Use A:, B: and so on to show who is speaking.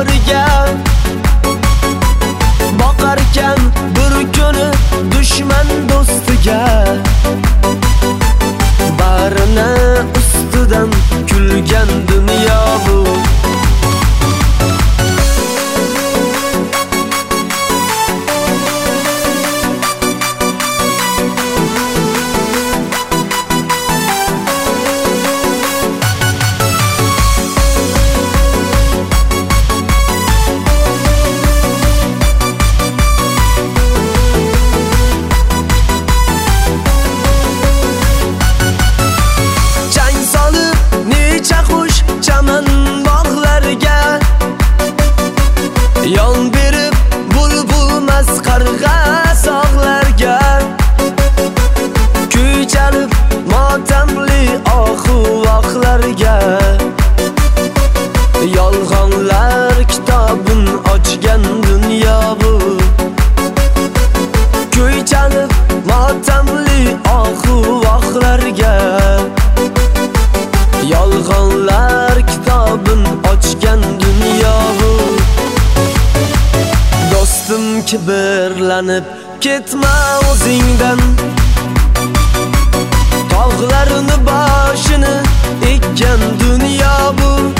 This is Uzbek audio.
A: oldiga boqarkan bir kuni dushman do'stiga. Barini ustidan kulgan dunyo bu. Chaman bog'larga yon berib bulbulmas qarg'a sog'larga, kuy chalib motamli ohu-vohlarga. Yolg'onlar kitobin ochgan dunyo bu. Kuy chalib motamli ohu-vohlarga. Yolg'onlar kitobin ochgan dunyo bu. Do'stim kibrlanib ketma o'zingdan, tog'larni boshini ekkan dunyo bu.